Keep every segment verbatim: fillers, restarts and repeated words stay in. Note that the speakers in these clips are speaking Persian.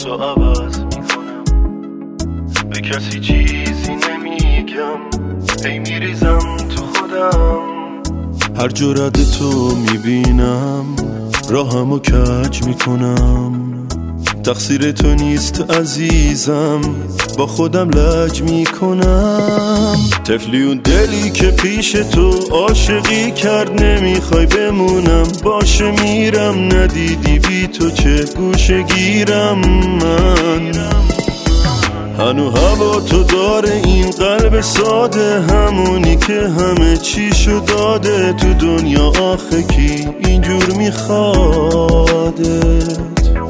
بحث و عوض میکنم، به کسی چیزی نمیگم، هی میریزم تو خودم. هر جرأت تو میبینم راهمو کج میکنم، تقصیر تو نیست عزیزم، با خودم لج میکنم. طفلی اون دلی که پیش تو عاشقی کرد، نمیخوای بمونم، باشه میرم، ندیدی بی تو چه گوشه گیرم من. هنو هوا تو داره این قلب ساده، همونی که همه چیشو داده تو دنیا، آخه کی اینجور میخوادت؟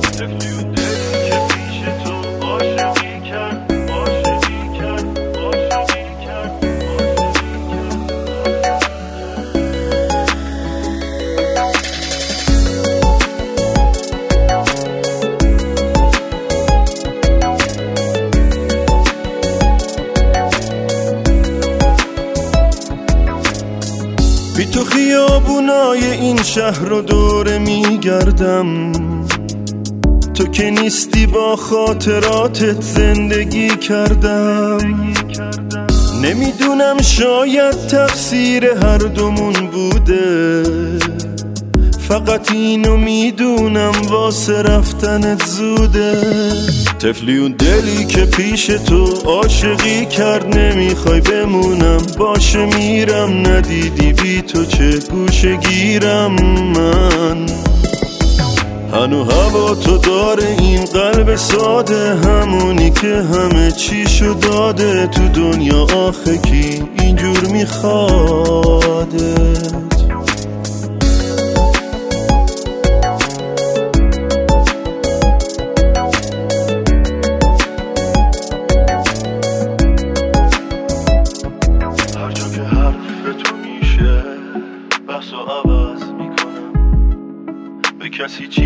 بی تو خیابونای این شهر رو دوره میگردم، تو که نیستی با خاطراتت زندگی کردم. نمیدونم شاید تقصیر هر دومون بوده، فقط اینو میدونم واسه رفتنت زوده. طفلی اون دلی که پیش تو عاشقی کرد، نمیخوای بمونم، باشه میرم، ندیدی بی تو چه گوشه گیرم من. هنو هوا تو داره این قلب ساده، همونی که همه چیشو داده تو دنیا، آخه کی اینجور میخوادت؟ بحث و عوض میکنم، به کسی چی